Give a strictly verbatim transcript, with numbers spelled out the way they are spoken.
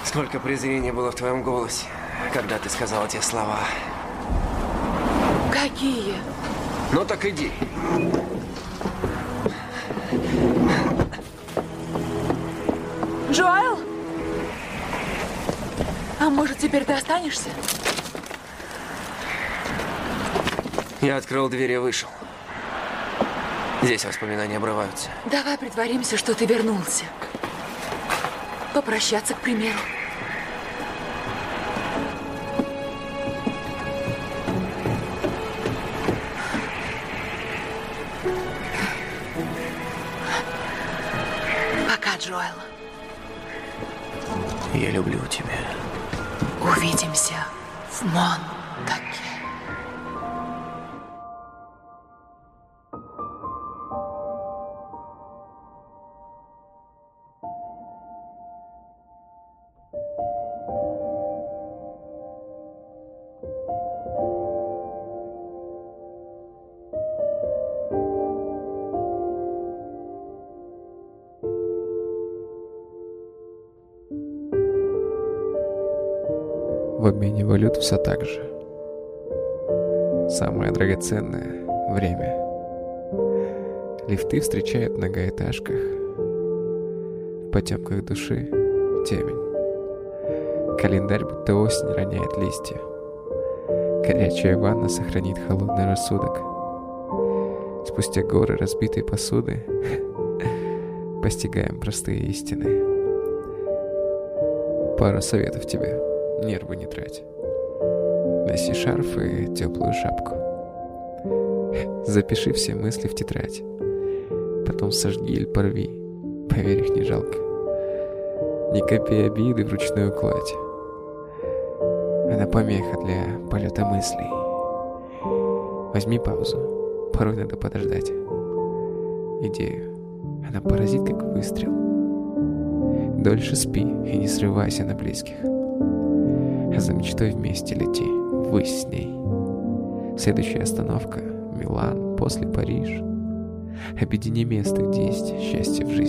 Сколько презрения было в твоем голосе, когда ты сказала те слова. Какие? Ну так иди. Джоэл? А может, теперь ты останешься? Я открыл дверь и вышел. Здесь воспоминания обрываются. Давай притворимся, что ты вернулся. Попрощаться, к примеру. Пока, Джоэл. Я люблю тебя. Увидимся в Монтаке. В обмене валют все так же. Самое драгоценное — время. Лифты встречают в многоэтажках. В потемках души — темень. Календарь будто осень роняет листья. Горячая ванна сохранит холодный рассудок. Спустя горы разбитой посуды постигаем простые истины. Пара советов тебе. Нервы не трать. Носи шарф и теплую шапку. Запиши все мысли в тетрадь. Потом сожги или порви. Поверь, их не жалко. Не копи обиды в ручную кладь. Она помеха для полета мыслей. Возьми паузу. Порой надо подождать. Идею. Она поразит, как выстрел. Дольше спи и не срывайся на близких. За мечтой вместе лети, ввысь с ней. Следующая остановка — Милан, после Париж. Объедини место, где есть счастье в жизни.